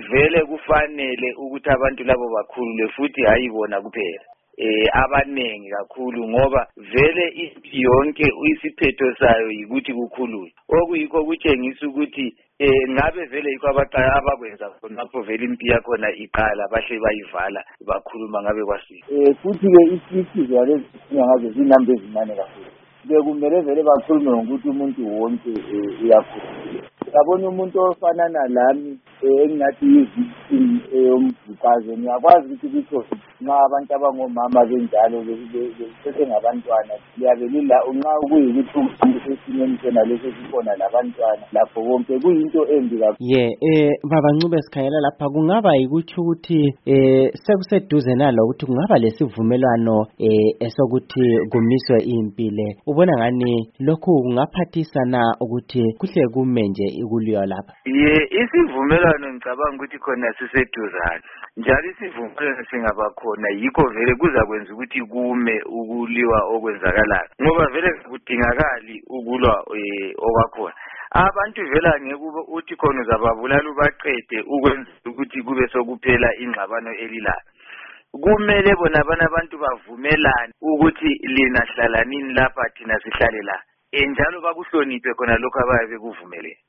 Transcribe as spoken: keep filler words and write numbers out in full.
vele kufanele ukuthi abantu labo bakhulule futhi hayi bona kuphela eh abanengi kakhulu ngoba vele impi yonke isiphetho sayo yikuthi kukhulule okuyikho kutshengisa ukuthi eh ngabe vele yikho abaqala abakwenza khonapho vele impi yakhona iqala bahle bayivala bakhuluma ngabe kwasini eh futhi ke isizwe yalezi ngazo zinamba ezincane kakhulu bekumele vele bakhulume ngokuthi umuntu wonke uyakhuluma yabona umuntu ofana nalami engathi yizicini eyomvukazo ngiyakwazi ukuthi kutho nxa abantu abangomama benjalo bese ngabantwana liyabelila unxa kuyikuthi umuntu esimeni sena leso sikhona labantwana lapho konke kuyinto embi kakhulu ye eh baba Ncube sikhayela lapha kungaba yikuthi ukuthi eh sekuseduze nalo ukuthi kungaba lesivumelwano eh esokuthi kumiswe impile ubona ngani lokhu kungaphathisa na ukuthi kuhle kume nje ikuliyo lapha ye isivumelwano ngicabanga ukuthi khona siseduzana njalo isivumelwano singaba khona yikho vele kuzakwenza ukuthi kume ukuliwa okwenzakalayo ngoba vele kudingakali ukulwa okwakhona abantu vela ngeke uthi khona uzababulala ubaqede ukwenza ukuthi kube sokuphela ingxabano elilayo kumele bona abana abantu bavumelane ukuthi lina hlalanini lapha thina sihlale la enjalo bakuhloniphe khona lokho abaye bekuvumele